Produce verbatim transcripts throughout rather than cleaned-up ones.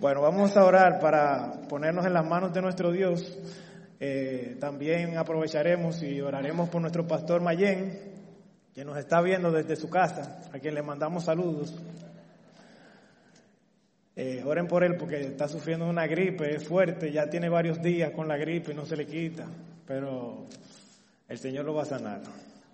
Bueno, vamos a orar para ponernos en las manos de nuestro Dios. Eh, también aprovecharemos y oraremos por nuestro pastor Mayén, que nos está viendo desde su casa, a quien le mandamos saludos. Eh, oren por él porque está sufriendo una gripe, es fuerte, ya tiene varios días con la gripe y no se le quita, pero el Señor lo va a sanar.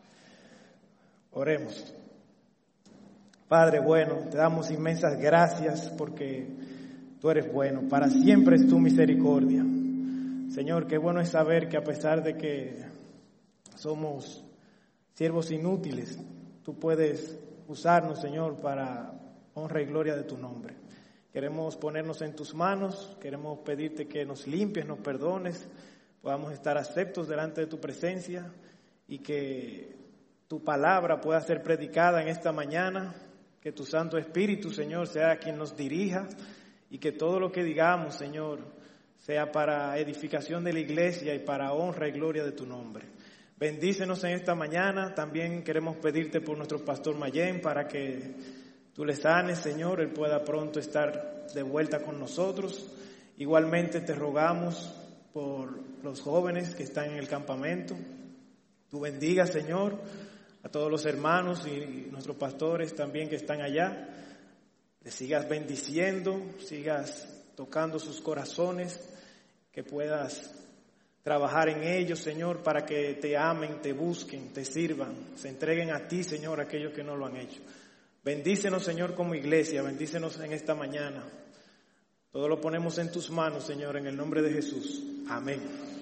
Oremos. Padre bueno, te damos inmensas gracias porque tú eres bueno, para siempre es tu misericordia. Señor, qué bueno es saber que a pesar de que somos siervos inútiles, tú puedes usarnos, Señor, para honra y gloria de tu nombre. Queremos ponernos en tus manos, queremos pedirte que nos limpies, nos perdones, podamos estar aceptos delante de tu presencia y que tu palabra pueda ser predicada en esta mañana, que tu Santo Espíritu, Señor, sea quien nos dirija y que todo lo que digamos, Señor, sea para edificación de la iglesia y para honra y gloria de tu nombre. Bendícenos en esta mañana. También queremos pedirte por nuestro pastor Mayén para que tú le sanes, Señor, él pueda pronto estar de vuelta con nosotros. Igualmente te rogamos por los jóvenes que están en el campamento. Tú bendiga, Señor, a todos los hermanos y nuestros pastores también que están allá. Le sigas bendiciendo, sigas tocando sus corazones, que puedas trabajar en ellos, Señor, para que te amen, te busquen, te sirvan, se entreguen a ti, Señor, aquellos que no lo han hecho. Bendícenos, Señor, como iglesia, bendícenos en esta mañana. Todo lo ponemos en tus manos, Señor, en el nombre de Jesús. Amén.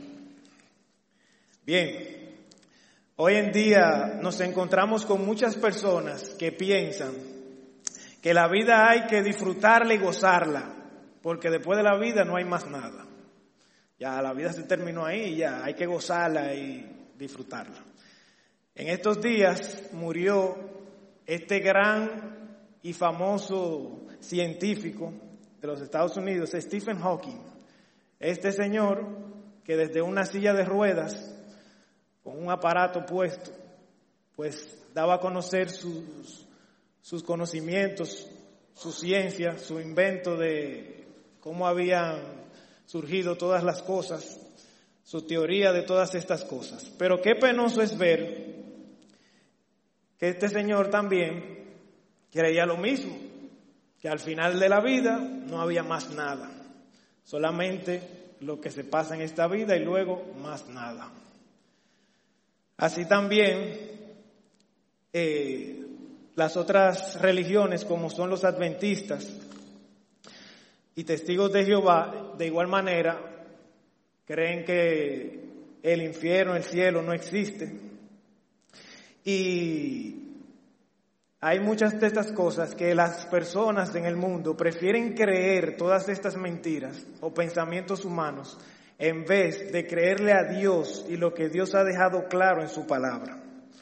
Bien, hoy en día nos encontramos con muchas personas que piensan que la vida hay que disfrutarla y gozarla, porque después de la vida no hay más nada. Ya la vida se terminó ahí y ya hay que gozarla y disfrutarla. En estos días murió este gran y famoso científico de los Estados Unidos, Stephen Hawking. Este señor que desde una silla de ruedas, con un aparato puesto, pues daba a conocer sus sus conocimientos, su ciencia, su invento de cómo habían surgido todas las cosas, su teoría de todas estas cosas. Pero qué penoso es ver que este señor también creía lo mismo, que al final de la vida no había más nada, solamente lo que se pasa en esta vida y luego más nada. Así también eh, las otras religiones, como son los adventistas y testigos de Jehová, de igual manera, creen que el infierno, el cielo no existe. Y hay muchas de estas cosas que las personas en el mundo prefieren creer, todas estas mentiras o pensamientos humanos, en vez de creerle a Dios y lo que Dios ha dejado claro en su palabra.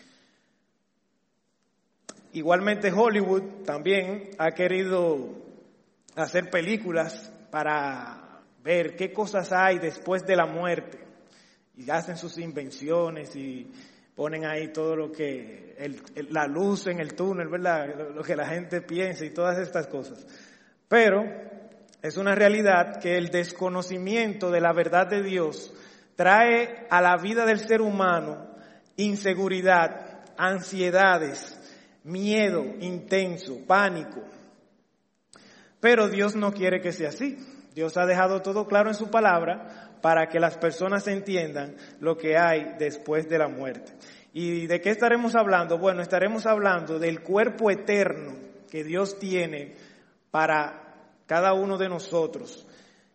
Igualmente Hollywood también ha querido hacer películas para ver qué cosas hay después de la muerte. Y hacen sus invenciones y ponen ahí todo lo que, el, el, la luz en el túnel, ¿verdad? Lo, lo que la gente piensa y todas estas cosas. Pero es una realidad que el desconocimiento de la verdad de Dios trae a la vida del ser humano inseguridad, ansiedades, miedo intenso, pánico. Pero Dios no quiere que sea así. Dios ha dejado todo claro en su palabra para que las personas entiendan lo que hay después de la muerte. ¿Y de qué estaremos hablando? Bueno, estaremos hablando del cuerpo eterno que Dios tiene para cada uno de nosotros.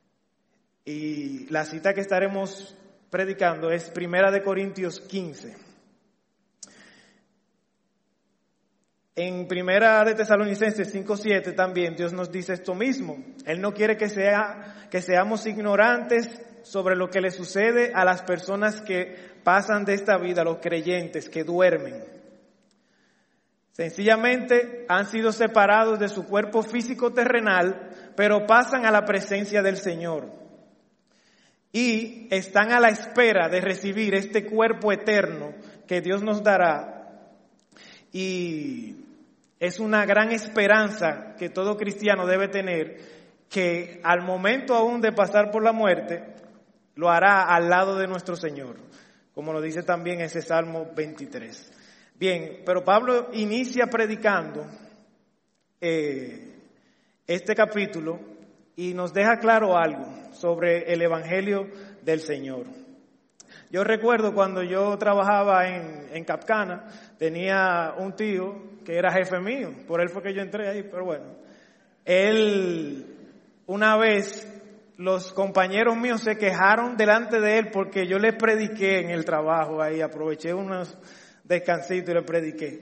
Y la cita que estaremos predicando es Primera de Corintios quince. En Primera de Tesalonicenses cinco siete también Dios nos dice esto mismo. Él no quiere que sea que seamos ignorantes sobre lo que le sucede a las personas que pasan de esta vida, los creyentes que duermen. Sencillamente han sido separados de su cuerpo físico terrenal, pero pasan a la presencia del Señor. Y están a la espera de recibir este cuerpo eterno que Dios nos dará. Y es una gran esperanza que todo cristiano debe tener, que al momento aún de pasar por la muerte, lo hará al lado de nuestro Señor, como lo dice también ese Salmo veintitrés. Bien, pero Pablo inicia predicando eh, este capítulo y nos deja claro algo sobre el Evangelio del Señor. Yo recuerdo cuando yo trabajaba en, en Capcana, tenía un tío que era jefe mío, por él fue que yo entré ahí, pero bueno, él, una vez, los compañeros míos se quejaron delante de él porque yo les prediqué en el trabajo ahí, aproveché unos descansitos y le prediqué.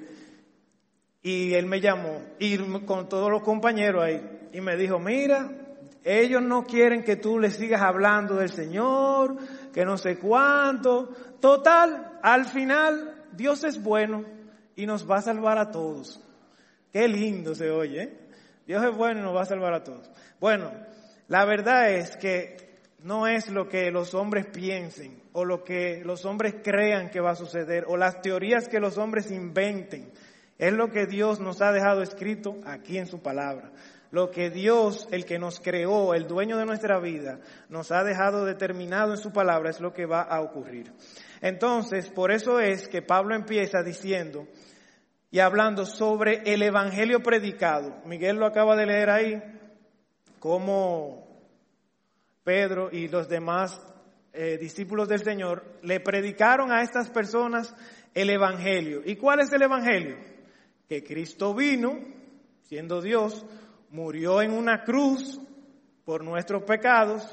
Y él me llamó, y con todos los compañeros ahí, y me dijo, mira, ellos no quieren que tú les sigas hablando del Señor, que no sé cuánto. Total, al final, Dios es bueno y nos va a salvar a todos. Qué lindo se oye, ¿eh? Dios es bueno y nos va a salvar a todos. Bueno, la verdad es que no es lo que los hombres piensen o lo que los hombres crean que va a suceder o las teorías que los hombres inventen. Es lo que Dios nos ha dejado escrito aquí en su palabra. Lo que Dios, el que nos creó, el dueño de nuestra vida, nos ha dejado determinado en su palabra es lo que va a ocurrir. Entonces, por eso es que Pablo empieza diciendo y hablando sobre el evangelio predicado. Miguel lo acaba de leer ahí, como Pedro y los demás eh, discípulos del Señor le predicaron a estas personas el evangelio. ¿Y cuál es el evangelio? Que Cristo vino, siendo Dios, murió en una cruz por nuestros pecados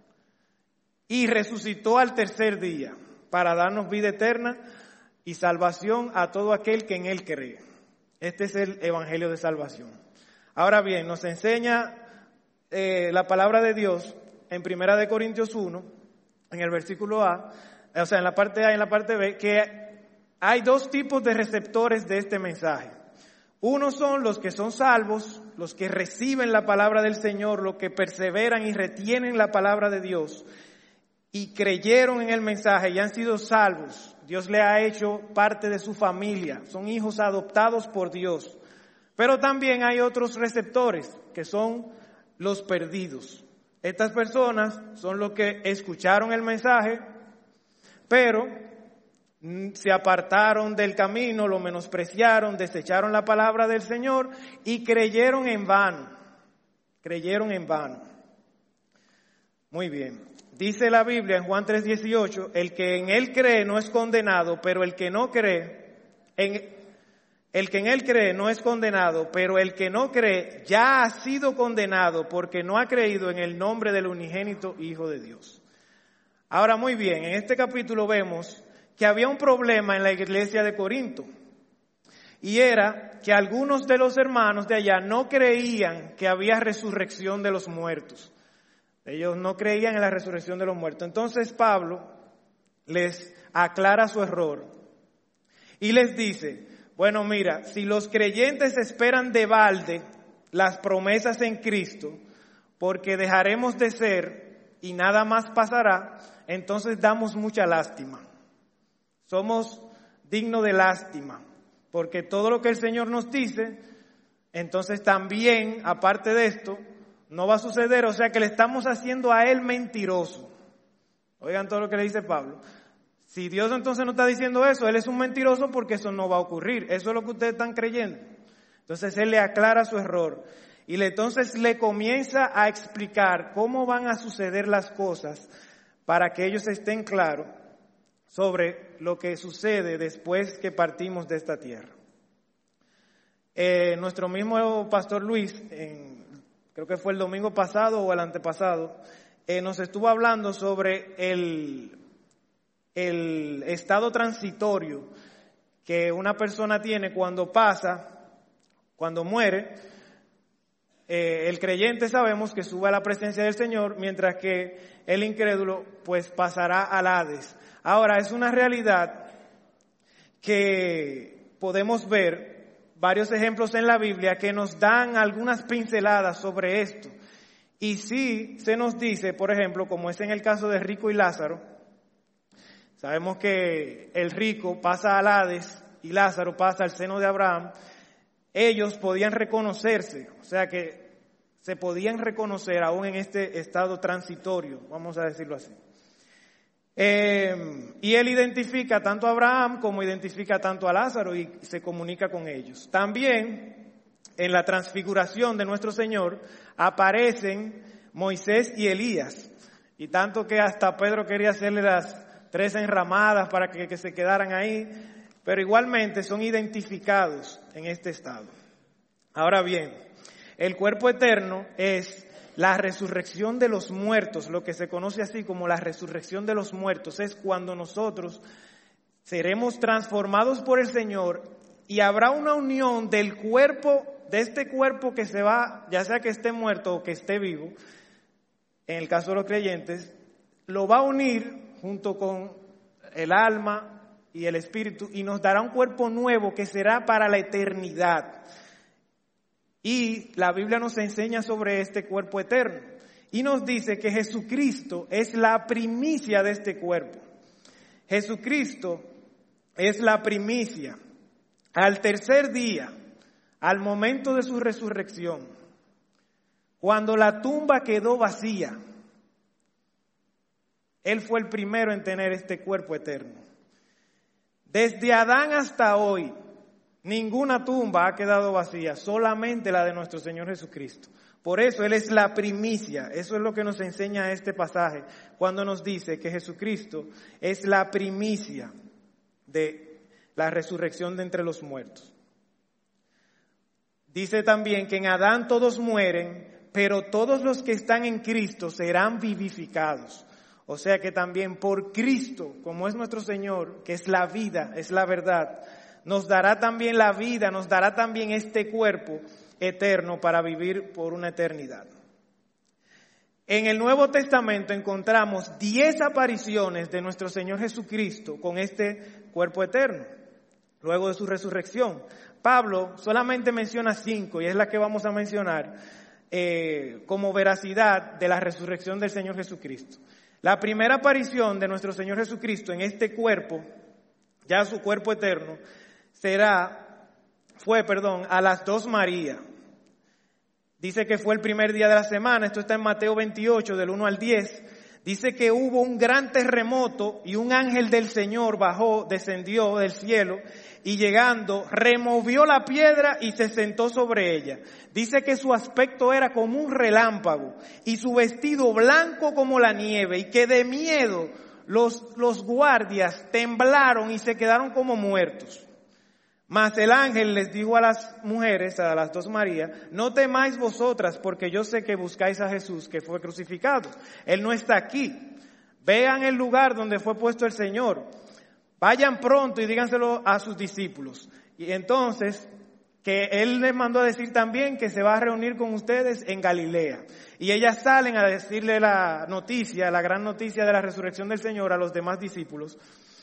y resucitó al tercer día para darnos vida eterna y salvación a todo aquel que en Él cree. Este es el evangelio de salvación. Ahora bien, nos enseña eh, la palabra de Dios en Primera de Corintios uno, en el versículo A, o sea, en la parte A y en la parte B, que hay dos tipos de receptores de este mensaje. Unos son los que son salvos, los que reciben la palabra del Señor, los que perseveran y retienen la palabra de Dios y creyeron en el mensaje y han sido salvos. Dios le ha hecho parte de su familia, son hijos adoptados por Dios. Pero también hay otros receptores que son los perdidos. Estas personas son los que escucharon el mensaje, pero se apartaron del camino, lo menospreciaron, desecharon la palabra del Señor y creyeron en vano. Creyeron en vano. Muy bien. Dice la Biblia en Juan tres dieciocho, el que en Él cree no es condenado, pero el que no cree, en, el que en Él cree no es condenado, pero el que no cree ya ha sido condenado porque no ha creído en el nombre del unigénito Hijo de Dios. Ahora muy bien, en este capítulo vemos que había un problema en la iglesia de Corinto, y era que algunos de los hermanos de allá no creían que había resurrección de los muertos. Ellos no creían en la resurrección de los muertos. Entonces Pablo les aclara su error y les dice, bueno, mira, si los creyentes esperan de balde las promesas en Cristo, porque dejaremos de ser y nada más pasará, entonces damos mucha lástima. Somos dignos de lástima, porque todo lo que el Señor nos dice, entonces también, aparte de esto, no va a suceder, o sea que le estamos haciendo a Él mentiroso. Oigan todo lo que le dice Pablo. Si Dios entonces no está diciendo eso, Él es un mentiroso porque eso no va a ocurrir. Eso es lo que ustedes están creyendo. Entonces Él le aclara su error y le, entonces le comienza a explicar cómo van a suceder las cosas para que ellos estén claros sobre lo que sucede después que partimos de esta tierra. Eh, nuestro mismo pastor Luis, en, creo que fue el domingo pasado o el antepasado, eh, nos estuvo hablando sobre el, el estado transitorio que una persona tiene cuando pasa, cuando muere. Eh, el creyente sabemos que sube a la presencia del Señor, mientras que el incrédulo pues pasará al Hades. Ahora, es una realidad que podemos ver varios ejemplos en la Biblia que nos dan algunas pinceladas sobre esto. Y sí se nos dice, por ejemplo, como es en el caso de Rico y Lázaro, sabemos que el rico pasa al Hades y Lázaro pasa al seno de Abraham. Ellos podían reconocerse, o sea que se podían reconocer aún en este estado transitorio, vamos a decirlo así. Eh, y él identifica tanto a Abraham como identifica tanto a Lázaro y se comunica con ellos. También en la transfiguración de nuestro Señor aparecen Moisés y Elías, y tanto que hasta Pedro quería hacerle las tres enramadas para que, que se quedaran ahí, pero igualmente son identificados en este estado. Ahora bien, el cuerpo eterno es la resurrección de los muertos, lo que se conoce así como la resurrección de los muertos, es cuando nosotros seremos transformados por el Señor y habrá una unión del cuerpo, de este cuerpo que se va, ya sea que esté muerto o que esté vivo, en el caso de los creyentes, lo va a unir junto con el alma y el espíritu y nos dará un cuerpo nuevo que será para la eternidad. Y la Biblia nos enseña sobre este cuerpo eterno y nos dice que Jesucristo es la primicia de este cuerpo. Jesucristo es la primicia. Al tercer día, al momento de su resurrección, cuando la tumba quedó vacía, Él fue el primero en tener este cuerpo eterno. Desde Adán hasta hoy, ninguna tumba ha quedado vacía, solamente la de nuestro Señor Jesucristo. Por eso Él es la primicia, eso es lo que nos enseña este pasaje, cuando nos dice que Jesucristo es la primicia de la resurrección de entre los muertos. Dice también que en Adán todos mueren, pero todos los que están en Cristo serán vivificados. O sea que también por Cristo, como es nuestro Señor, que es la vida, es la verdad, nos dará también la vida, nos dará también este cuerpo eterno para vivir por una eternidad. En el Nuevo Testamento encontramos diez apariciones de nuestro Señor Jesucristo con este cuerpo eterno, luego de su resurrección. Pablo solamente menciona cinco y es la que vamos a mencionar eh, como veracidad de la resurrección del Señor Jesucristo. La primera aparición de nuestro Señor Jesucristo en este cuerpo, ya su cuerpo eterno, será, fue, perdón, a las dos Marías. Dice que fue el primer día de la semana, esto está en Mateo veintiocho, del uno al diez. Dice que hubo un gran terremoto y un ángel del Señor bajó, descendió del cielo y llegando removió la piedra y se sentó sobre ella. Dice que su aspecto era como un relámpago y su vestido blanco como la nieve y que de miedo los, los guardias temblaron y se quedaron como muertos. Mas el ángel les dijo a las mujeres, a las dos Marías, no temáis vosotras, porque yo sé que buscáis a Jesús, que fue crucificado. Él no está aquí. Vean el lugar donde fue puesto el Señor. Vayan pronto y díganselo a sus discípulos. Y entonces, que Él les mandó a decir también que se va a reunir con ustedes en Galilea. Y ellas salen a decirle la noticia, la gran noticia de la resurrección del Señor a los demás discípulos.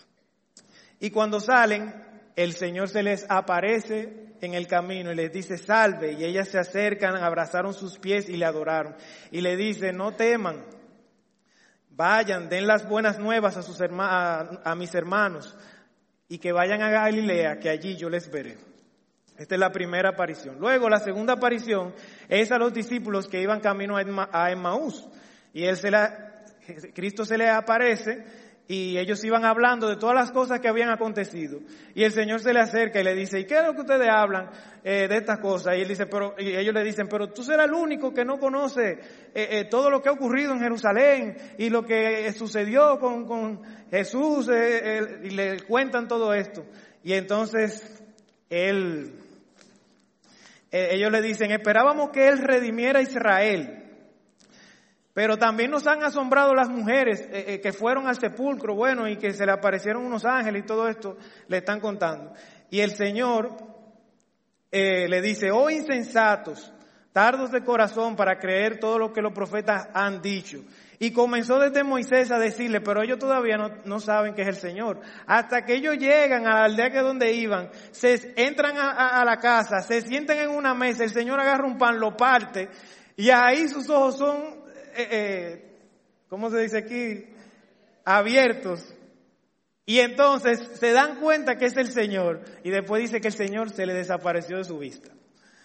Y cuando salen, el Señor se les aparece en el camino y les dice salve, y ellas se acercan, abrazaron sus pies y le adoraron. Y le dice, no teman, vayan, den las buenas nuevas a, sus herma- a, a mis hermanos y que vayan a Galilea, que allí yo les veré. Esta es la primera aparición. Luego la segunda aparición es a los discípulos que iban camino a, Emma, a Emmaús. Y él se la, Cristo se les aparece y ellos iban hablando de todas las cosas que habían acontecido. Y el Señor se le acerca y le dice, ¿y qué es lo que ustedes hablan eh, de estas cosas? Y él dice, pero, y ellos le dicen, pero tú serás el único que no conoce eh, eh, todo lo que ha ocurrido en Jerusalén y lo que eh, sucedió con, con Jesús, eh, eh, y le cuentan todo esto. Y entonces él, eh, ellos le dicen, esperábamos que Él redimiera a Israel. Pero también nos han asombrado las mujeres eh, eh, que fueron al sepulcro, bueno, y que se le aparecieron unos ángeles y todo esto le están contando. Y el Señor eh, le dice, oh insensatos, tardos de corazón para creer todo lo que los profetas han dicho. Y comenzó desde Moisés a decirle, pero ellos todavía no, no saben que es el Señor. Hasta que ellos llegan a la aldea que donde iban, se entran a, a, a la casa, se sientan en una mesa, el Señor agarra un pan, lo parte, y ahí sus ojos son... Eh, eh, ¿cómo se dice aquí? Abiertos. Y entonces se dan cuenta que es el Señor. Y después dice que el Señor se le desapareció de su vista.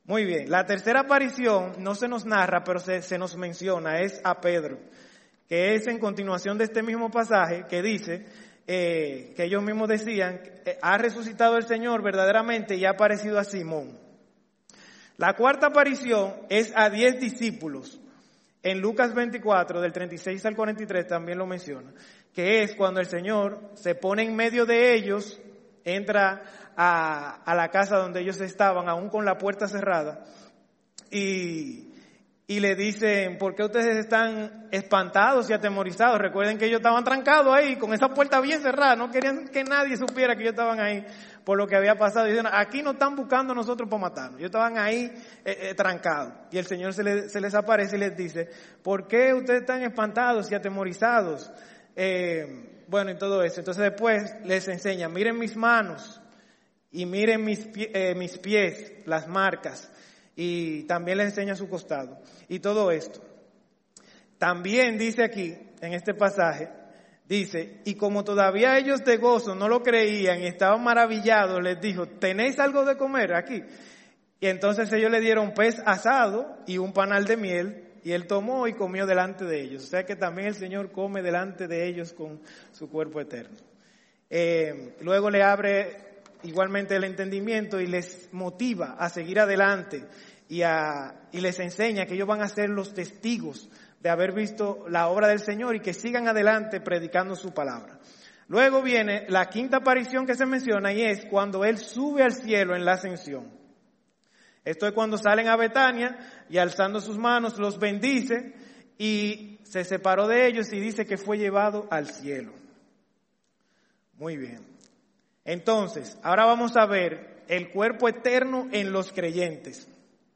Muy bien, la tercera aparición no se nos narra, pero se, se nos menciona, es a Pedro, que es en continuación de este mismo pasaje que dice eh, que ellos mismos decían, eh, ha resucitado el Señor verdaderamente y ha aparecido a Simón. La cuarta aparición es a diez discípulos. En Lucas veinticuatro, del treinta y seis al cuarenta y tres también lo menciona, que es cuando el Señor se pone en medio de ellos, entra a, a la casa donde ellos estaban, aún con la puerta cerrada, y, y le dicen, ¿por qué ustedes están espantados y atemorizados? Recuerden que ellos estaban trancados ahí, con esa puerta bien cerrada, no querían que nadie supiera que ellos estaban ahí por lo que había pasado. Y dicen, aquí no están buscando a nosotros para matarnos. Ellos estaban ahí eh, eh, trancados. Y el Señor se, le, se les aparece y les dice, ¿por qué ustedes están espantados y atemorizados? Eh, bueno, y todo eso. Entonces después les enseña, miren mis manos y miren mis, pie, eh, mis pies, las marcas. Y también les enseña su costado. Y todo esto. También dice aquí, en este pasaje, dice, y como todavía ellos de gozo no lo creían y estaban maravillados, les dijo, ¿tenéis algo de comer aquí? Y entonces ellos le dieron pez asado y un panal de miel, y él tomó y comió delante de ellos. O sea que también el Señor come delante de ellos con su cuerpo eterno. Eh, luego le abre igualmente el entendimiento y les motiva a seguir adelante y, a, y les enseña que ellos van a ser los testigos de haber visto la obra del Señor y que sigan adelante predicando su palabra. Luego viene la quinta aparición que se menciona y es cuando Él sube al cielo en la ascensión. Esto es cuando salen a Betania y alzando sus manos los bendice y se separó de ellos y dice que fue llevado al cielo. Muy bien. Entonces, ahora vamos a ver el cuerpo eterno en los creyentes.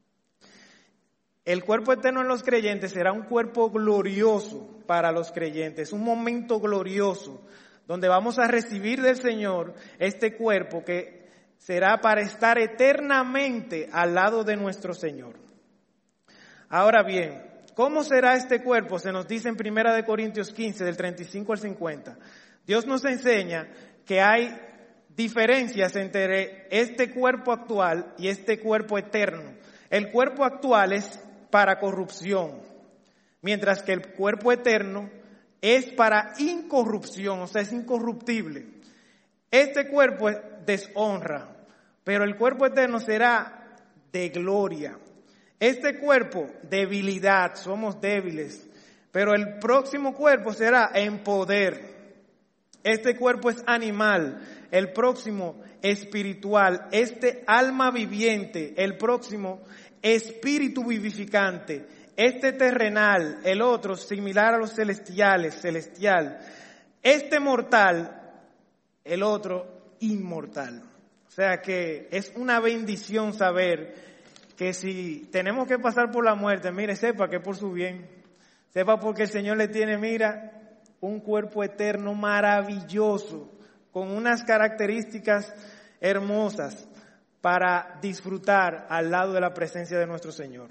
El cuerpo eterno en los creyentes será un cuerpo glorioso para los creyentes, un momento glorioso donde vamos a recibir del Señor este cuerpo que será para estar eternamente al lado de nuestro Señor. Ahora bien, ¿cómo será este cuerpo? Se nos dice en Primera de Corintios quince, del treinta y cinco al cincuenta. Dios nos enseña que hay diferencias entre este cuerpo actual y este cuerpo eterno. El cuerpo actual es para corrupción, mientras que el cuerpo eterno es para incorrupción, o sea, es incorruptible. Este cuerpo es deshonra, pero el cuerpo eterno será de gloria. Este cuerpo, debilidad, somos débiles, pero el próximo cuerpo será en poder. Este cuerpo es animal, el próximo espiritual, este alma viviente, el próximo espíritu vivificante, este terrenal, el otro similar a los celestiales, celestial, este mortal, el otro inmortal. O sea que es una bendición saber que si tenemos que pasar por la muerte, mire, sepa que es por su bien, sepa porque el Señor le tiene, mira, un cuerpo eterno maravilloso, con unas características hermosas para disfrutar al lado de la presencia de nuestro Señor.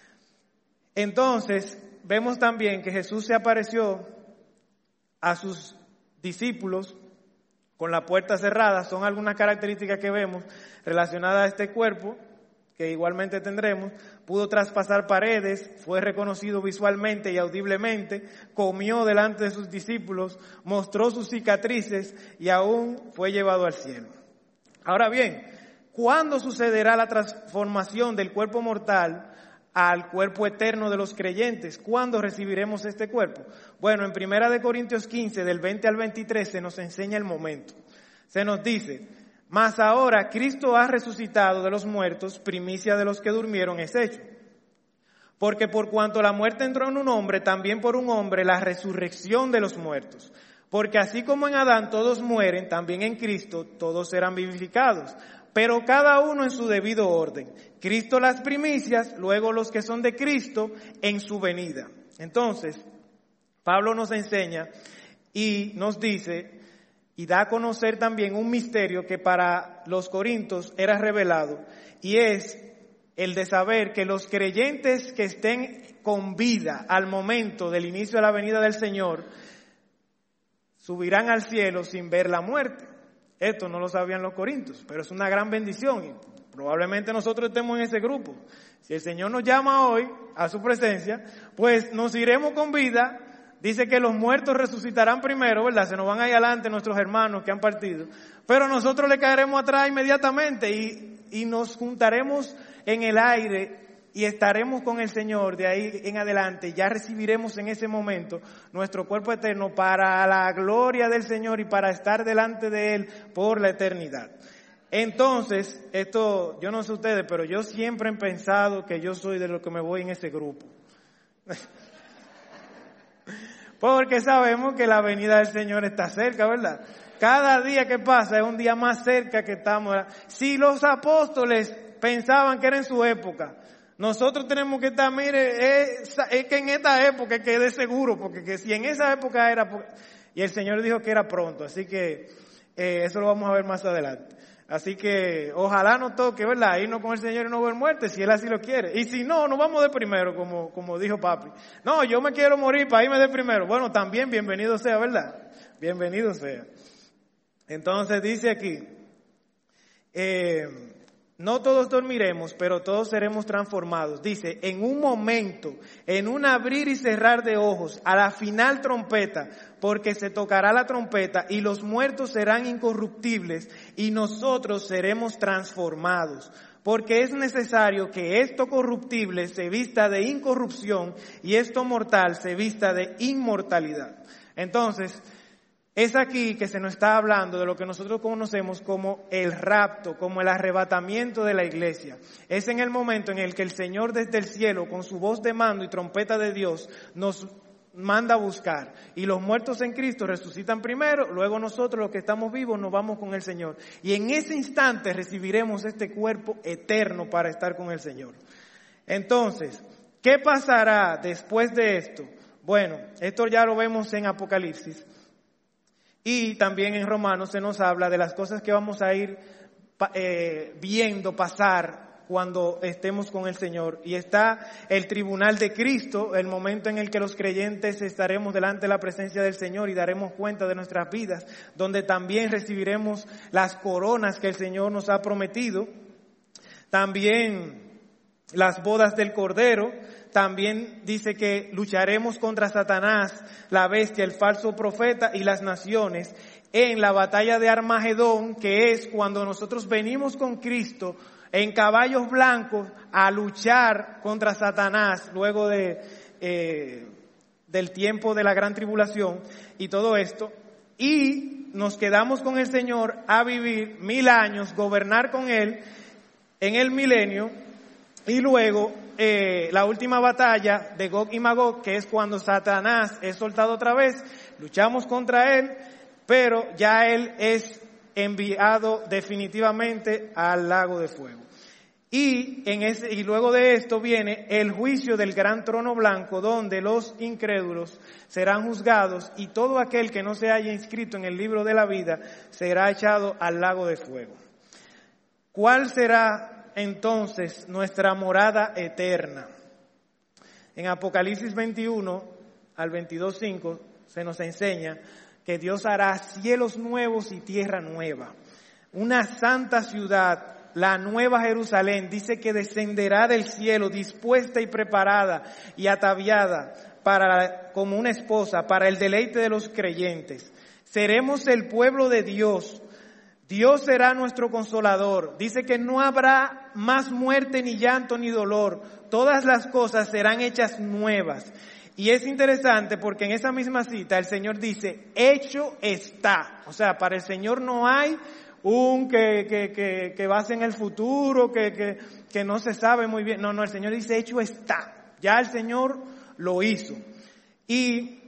Entonces, vemos también que Jesús se apareció a sus discípulos con la puerta cerrada. Son algunas características que vemos relacionadas a este cuerpo, que igualmente tendremos. Pudo traspasar paredes, fue reconocido visualmente y audiblemente, comió delante de sus discípulos, mostró sus cicatrices y aún fue llevado al cielo. Ahora bien, ¿cuándo sucederá la transformación del cuerpo mortal al cuerpo eterno de los creyentes? ¿Cuándo recibiremos este cuerpo? Bueno, en Primera de Corintios quince, del veinte al veintitrés, se nos enseña el momento. Se nos dice, mas ahora Cristo ha resucitado de los muertos, primicia de los que durmieron es hecho. Porque por cuanto la muerte entró en un hombre, también por un hombre la resurrección de los muertos. Porque así como en Adán todos mueren, también en Cristo todos serán vivificados. Pero cada uno en su debido orden. Cristo las primicias, luego los que son de Cristo en su venida. Entonces, Pablo nos enseña y nos dice y da a conocer también un misterio que para los corintios era revelado, y es el de saber que los creyentes que estén con vida al momento del inicio de la venida del Señor subirán al cielo sin ver la muerte. Esto no lo sabían los corintios, pero es una gran bendición. Probablemente nosotros estemos en ese grupo. Si el Señor nos llama hoy a su presencia, pues nos iremos con vida. Dice que los muertos resucitarán primero, ¿verdad? Se nos van ahí adelante nuestros hermanos que han partido. Pero nosotros le caeremos atrás inmediatamente y, y nos juntaremos en el aire y estaremos con el Señor de ahí en adelante. Ya recibiremos en ese momento nuestro cuerpo eterno para la gloria del Señor y para estar delante de Él por la eternidad. Entonces, esto, yo no sé ustedes, pero yo siempre he pensado que yo soy de los que me voy en ese grupo. Porque sabemos que la venida del Señor está cerca, ¿verdad? Cada día que pasa es un día más cerca que estamos. Si los apóstoles pensaban que era en su época, nosotros tenemos que estar, mire, es, es que en esta época quede seguro, porque que si en esa época era, y el Señor dijo que era pronto, así que eh, eso lo vamos a ver más adelante. Así que ojalá nos toque, ¿verdad? Irnos con el Señor y no ver muerte, si Él así lo quiere. Y si no, nos vamos de primero, como, como dijo papi. No, yo me quiero morir para irme de primero. Bueno, también bienvenido sea, ¿verdad? Bienvenido sea. Entonces dice aquí, eh, no todos dormiremos, pero todos seremos transformados. Dice, en un momento, en un abrir y cerrar de ojos, a la final trompeta, porque se tocará la trompeta y los muertos serán incorruptibles y nosotros seremos transformados. Porque es necesario que esto corruptible se vista de incorrupción y esto mortal se vista de inmortalidad. Entonces, es aquí que se nos está hablando de lo que nosotros conocemos como el rapto, como el arrebatamiento de la iglesia. Es en el momento en el que el Señor desde el cielo, con su voz de mando y trompeta de Dios, nos manda a buscar. Y los muertos en Cristo resucitan primero, luego nosotros los que estamos vivos nos vamos con el Señor. Y en ese instante recibiremos este cuerpo eterno para estar con el Señor. Entonces, ¿qué pasará después de esto? Bueno, esto ya lo vemos en Apocalipsis. Y también en Romanos se nos habla de las cosas que vamos a ir eh, viendo pasar cuando estemos con el Señor. Y está el tribunal de Cristo, el momento en el que los creyentes estaremos delante de la presencia del Señor y daremos cuenta de nuestras vidas, donde también recibiremos las coronas que el Señor nos ha prometido. También las bodas del Cordero. También dice que lucharemos contra Satanás, la bestia, el falso profeta y las naciones en la batalla de Armagedón, que es cuando nosotros venimos con Cristo en caballos blancos a luchar contra Satanás luego de eh, del tiempo de la gran tribulación y todo esto. Y nos quedamos con el Señor a vivir mil años, gobernar con Él en el milenio y luego Eh, la última batalla de Gog y Magog, que es cuando Satanás es soltado otra vez, luchamos contra él, pero ya él es enviado definitivamente al lago de fuego. Y, en ese, y luego de esto viene el juicio del gran trono blanco, donde los incrédulos serán juzgados y todo aquel que no se haya inscrito en el libro de la vida será echado al lago de fuego. ¿Cuál será entonces nuestra morada eterna? En Apocalipsis veintiuno al veintidós cinco se nos enseña que Dios hará cielos nuevos y tierra nueva. Una santa ciudad, la nueva Jerusalén, dice que descenderá del cielo dispuesta y preparada y ataviada para, como una esposa para el deleite de los creyentes. Seremos el pueblo de Dios. Dios será nuestro consolador. Dice que no habrá más muerte, ni llanto, ni dolor. Todas las cosas serán hechas nuevas. Y es interesante porque en esa misma cita el Señor dice, hecho está. O sea, para el Señor no hay un que, que, que, que va a ser en el futuro, que, que, que no se sabe muy bien. No, no, el Señor dice, hecho está. Ya el Señor lo hizo. Y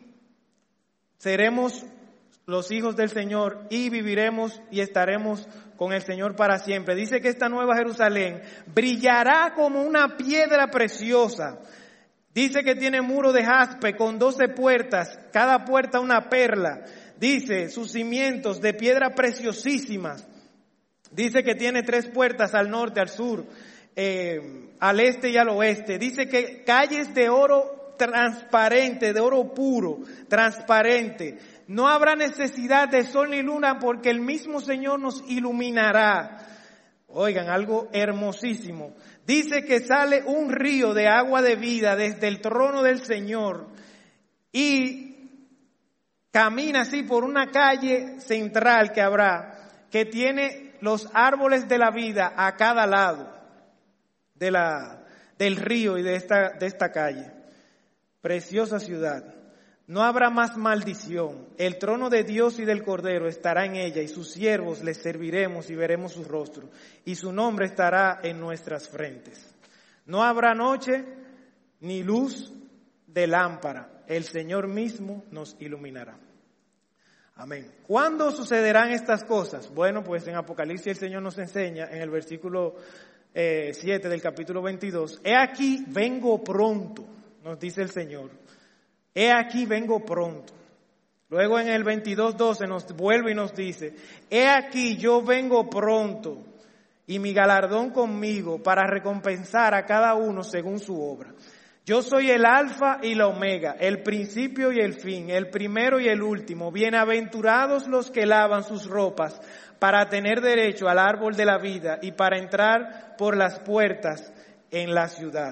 seremos los hijos del Señor y viviremos y estaremos con el Señor para siempre. Dice que esta nueva Jerusalén brillará como una piedra preciosa. Dice que tiene muro de jaspe con doce puertas, cada puerta una perla. Dice sus cimientos de piedra preciosísimas. Dice que tiene tres puertas al norte, al sur, eh, al este y al oeste. Dice que calles de oro transparente, de oro puro, transparente. No habrá necesidad de sol ni luna porque el mismo Señor nos iluminará. Oigan, algo hermosísimo. Dice que sale un río de agua de vida desde el trono del Señor y camina así por una calle central que habrá, que tiene los árboles de la vida a cada lado de la, del río y de esta, de esta calle. Preciosa ciudad. No habrá más maldición. El trono de Dios y del Cordero estará en ella y sus siervos les serviremos y veremos su rostro y su nombre estará en nuestras frentes. No habrá noche ni luz de lámpara. El Señor mismo nos iluminará. Amén. ¿Cuándo sucederán estas cosas? Bueno, pues en Apocalipsis el Señor nos enseña en el versículo eh, siete del capítulo veintidós. He aquí vengo pronto, nos dice el Señor. He aquí vengo pronto. Luego en el veintidós doce nos vuelve y nos dice, he aquí yo vengo pronto y mi galardón conmigo para recompensar a cada uno según su obra. Yo soy el alfa y la omega, el principio y el fin, el primero y el último. Bienaventurados los que lavan sus ropas para tener derecho al árbol de la vida y para entrar por las puertas en la ciudad.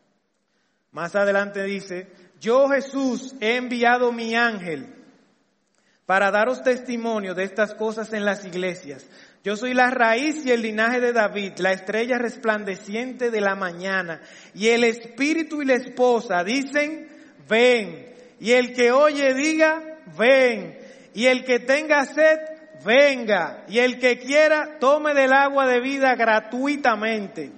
Más adelante dice, yo Jesús he enviado mi ángel para daros testimonio de estas cosas en las iglesias. Yo soy la raíz y el linaje de David, la estrella resplandeciente de la mañana. Y el espíritu y la esposa dicen, ven. Y el que oye diga, ven. Y el que tenga sed, venga. Y el que quiera, tome del agua de vida gratuitamente.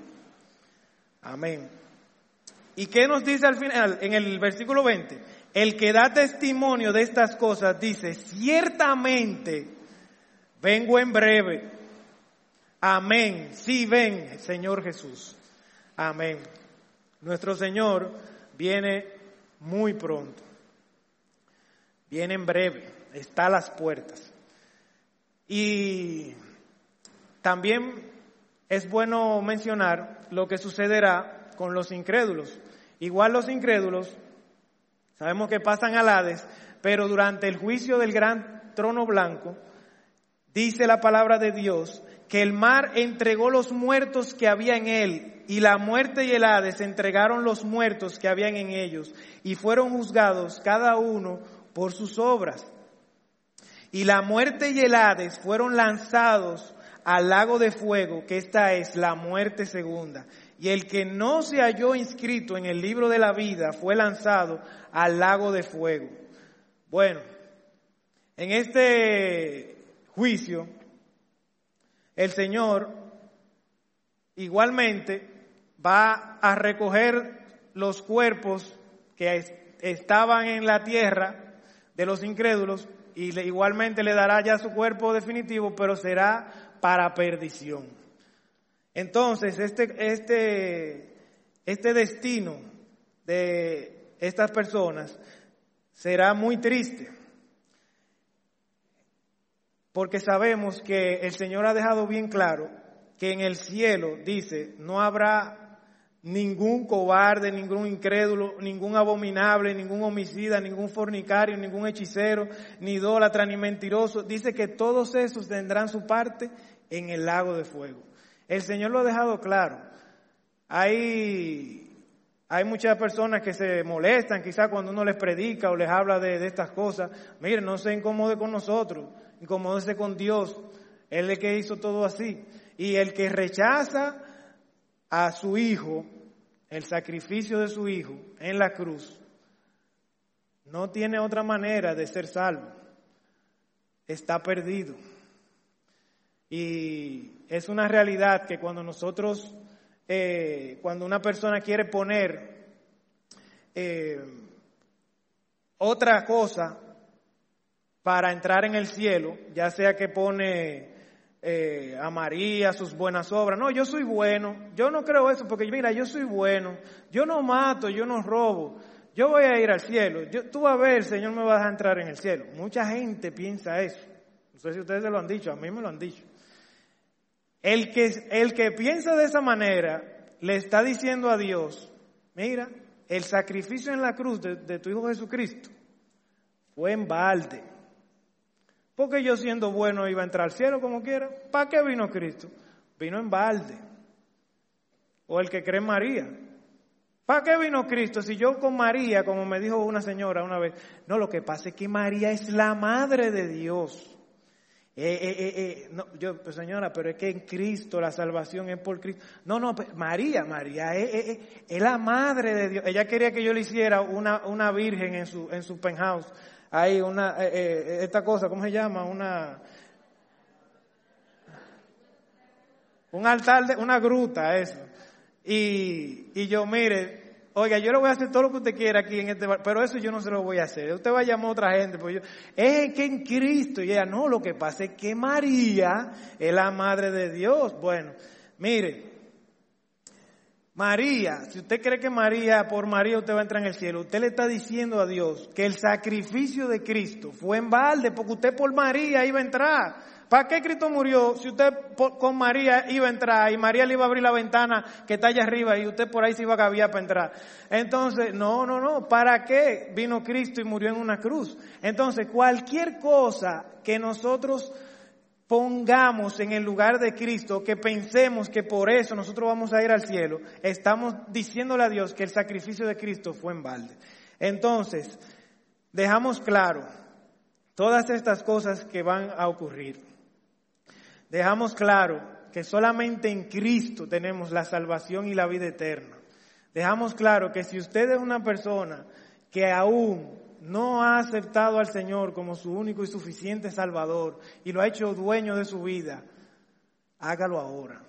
Amén. ¿Y qué nos dice al final, en el versículo veinte? El que da testimonio de estas cosas dice, ciertamente vengo en breve. Amén. Sí, ven, Señor Jesús. Amén. Nuestro Señor viene muy pronto. Viene en breve. Está a las puertas. Y también es bueno mencionar lo que sucederá con los incrédulos. Igual los incrédulos, sabemos que pasan al Hades, pero durante el juicio del gran trono blanco, dice la palabra de Dios que el mar entregó los muertos que había en él, y la muerte y el Hades entregaron los muertos que habían en ellos, y fueron juzgados cada uno por sus obras. Y la muerte y el Hades fueron lanzados al lago de fuego, que esta es la muerte segunda. Y el que no se halló inscrito en el libro de la vida fue lanzado al lago de fuego. Bueno, en este juicio, el Señor igualmente va a recoger los cuerpos que estaban en la tierra de los incrédulos y igualmente le dará ya su cuerpo definitivo, pero será para perdición. Entonces, este, este, este destino de estas personas será muy triste, porque sabemos que el Señor ha dejado bien claro que en el cielo, dice, no habrá ningún cobarde, ningún incrédulo, ningún abominable, ningún homicida, ningún fornicario, ningún hechicero, ni idólatra, ni mentiroso. Dice que todos esos tendrán su parte en el lago de fuego. El Señor lo ha dejado claro. Hay, hay muchas personas que se molestan quizás cuando uno les predica o les habla de, de estas cosas. Miren, no se incomode con nosotros, incomódese con Dios. Él es el que hizo todo así. Y el que rechaza a su Hijo, el sacrificio de su Hijo en la cruz, no tiene otra manera de ser salvo. Está perdido. Y es una realidad que cuando nosotros, eh, cuando una persona quiere poner eh, otra cosa para entrar en el cielo, ya sea que pone eh, a María, sus buenas obras, no, yo soy bueno, yo no creo eso, porque mira, yo soy bueno, yo no mato, yo no robo, yo voy a ir al cielo, yo, tú vas a ver, el Señor me va a dejar entrar en el cielo. Mucha gente piensa eso, no sé si ustedes se lo han dicho, a mí me lo han dicho. El que, el que piensa de esa manera le está diciendo a Dios, mira, el sacrificio en la cruz de, de tu Hijo Jesucristo fue en balde. Porque yo siendo bueno iba a entrar al cielo como quiera. ¿Para qué vino Cristo? vino en balde. O el que cree en María. ¿Para qué vino Cristo? Si yo con María, como me dijo una señora una vez, no, lo que pasa es que María es la madre de Dios. Eh, eh, eh, eh, no, yo, pues señora, pero es que en Cristo la salvación es por Cristo. No, no, María, María es, es, es la madre de Dios. Ella quería que yo le hiciera una, una virgen en su, en su penthouse. Hay una, eh, eh, esta cosa, ¿cómo se llama? Una, un altar, de, una gruta, eso. Y, y yo, mire, oiga, yo le voy a hacer todo lo que usted quiera aquí en este bar, pero eso yo no se lo voy a hacer. Usted va a llamar a otra gente, pues yo, es que en Cristo, y ella, no, lo que pasa es que María es la madre de Dios. Bueno, mire, María, si usted cree que María, por María usted va a entrar en el cielo, usted le está diciendo a Dios que el sacrificio de Cristo fue en balde, porque usted por María iba a entrar. ¿Para qué Cristo murió si usted con María iba a entrar y María le iba a abrir la ventana que está allá arriba y usted por ahí se iba a gaviar para entrar? Entonces, no, no, no. ¿Para qué vino Cristo y murió en una cruz? Entonces, cualquier cosa que nosotros pongamos en el lugar de Cristo, que pensemos que por eso nosotros vamos a ir al cielo, estamos diciéndole a Dios que el sacrificio de Cristo fue en balde. Entonces, dejamos claro todas estas cosas que van a ocurrir. Dejamos claro que solamente en Cristo tenemos la salvación y la vida eterna. Dejamos claro que si usted es una persona que aún no ha aceptado al Señor como su único y suficiente Salvador y lo ha hecho dueño de su vida, hágalo ahora.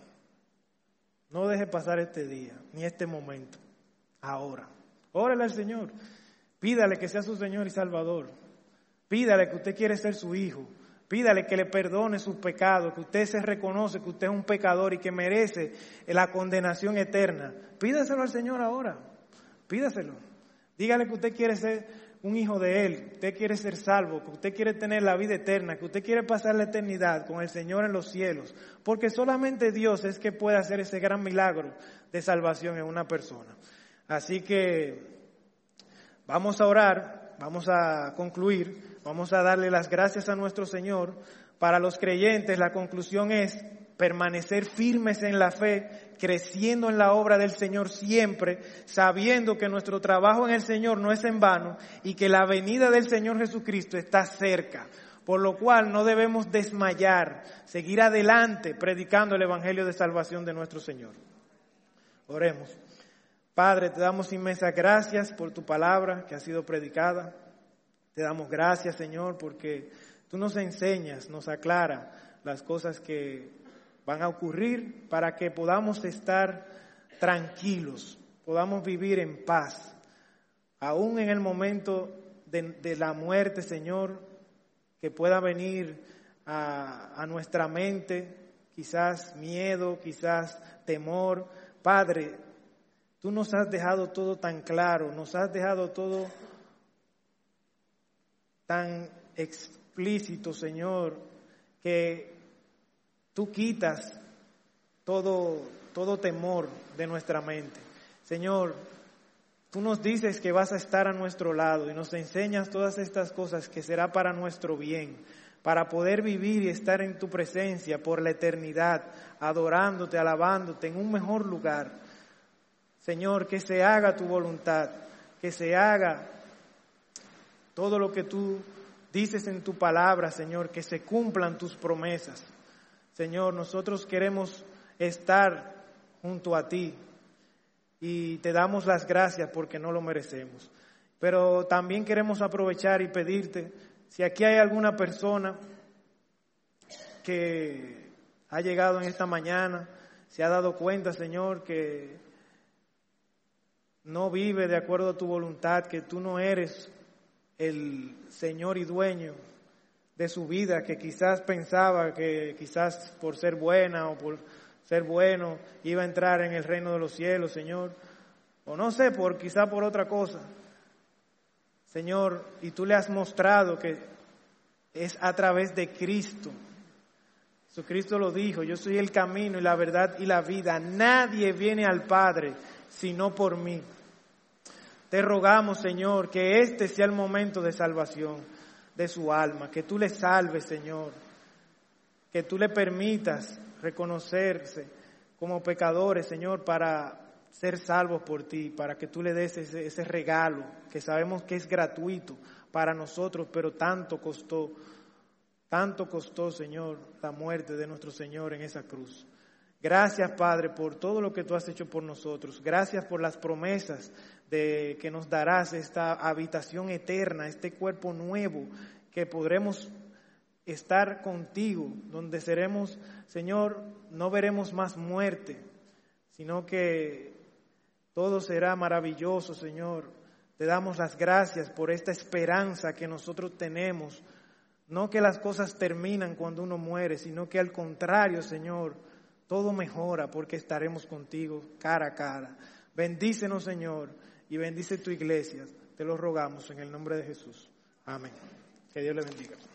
No deje pasar este día, ni este momento. Ahora. Órale al Señor. Pídale que sea su Señor y Salvador. Pídale que usted quiere ser su hijo. Pídale que le perdone sus pecados, que usted se reconoce que usted es un pecador y que merece la condenación eterna. Pídaselo al Señor ahora. Pídaselo. Dígale que usted quiere ser un hijo de Él, que usted quiere ser salvo, que usted quiere tener la vida eterna, que usted quiere pasar la eternidad con el Señor en los cielos. Porque solamente Dios es que puede hacer ese gran milagro de salvación en una persona. Así que vamos a orar, vamos a concluir. Vamos a darle las gracias a nuestro Señor. Para los creyentes la conclusión es permanecer firmes en la fe, creciendo en la obra del Señor siempre, sabiendo que nuestro trabajo en el Señor no es en vano y que la venida del Señor Jesucristo está cerca. Por lo cual no debemos desmayar, seguir adelante predicando el Evangelio de salvación de nuestro Señor. Oremos. Padre, te damos inmensas gracias por tu palabra que ha sido predicada. Te damos gracias, Señor, porque tú nos enseñas, nos aclaras las cosas que van a ocurrir para que podamos estar tranquilos, podamos vivir en paz. Aún en el momento de, de la muerte, Señor, que pueda venir a, a nuestra mente, quizás miedo, quizás temor. Padre, tú nos has dejado todo tan claro, nos has dejado todo tan explícito, Señor, que tú quitas todo, todo temor de nuestra mente. Señor, tú nos dices que vas a estar a nuestro lado y nos enseñas todas estas cosas que será para nuestro bien, para poder vivir y estar en tu presencia por la eternidad, adorándote, alabándote en un mejor lugar. Señor, que se haga tu voluntad, que se haga todo lo que tú dices en tu palabra, Señor, que se cumplan tus promesas. Señor, nosotros queremos estar junto a ti y te damos las gracias porque no lo merecemos. Pero también queremos aprovechar y pedirte, si aquí hay alguna persona que ha llegado en esta mañana, se ha dado cuenta, Señor, que no vive de acuerdo a tu voluntad, que tú no eres el Señor y dueño de su vida, que quizás pensaba que quizás por ser buena o por ser bueno iba a entrar en el reino de los cielos, Señor, o no sé, por quizás por otra cosa, Señor, y tú le has mostrado que es a través de Cristo. Jesucristo lo dijo, yo soy el camino y la verdad y la vida, nadie viene al Padre sino por mí. Te rogamos, Señor, que este sea el momento de salvación de su alma, que tú le salves, Señor, que tú le permitas reconocerse como pecadores, Señor, para ser salvos por ti, para que tú le des ese, ese regalo que sabemos que es gratuito para nosotros, pero tanto costó, tanto costó, Señor, la muerte de nuestro Señor en esa cruz. Gracias, Padre, por todo lo que tú has hecho por nosotros. Gracias por las promesas de que nos darás esta habitación eterna, este cuerpo nuevo, que podremos estar contigo, donde seremos, Señor, no veremos más muerte, sino que todo será maravilloso, Señor. Te damos las gracias por esta esperanza que nosotros tenemos. No que las cosas terminan cuando uno muere, sino que al contrario, Señor, todo mejora porque estaremos contigo cara a cara. Bendícenos, Señor, y bendice tu iglesia. Te lo rogamos en el nombre de Jesús. Amén. Que Dios le bendiga.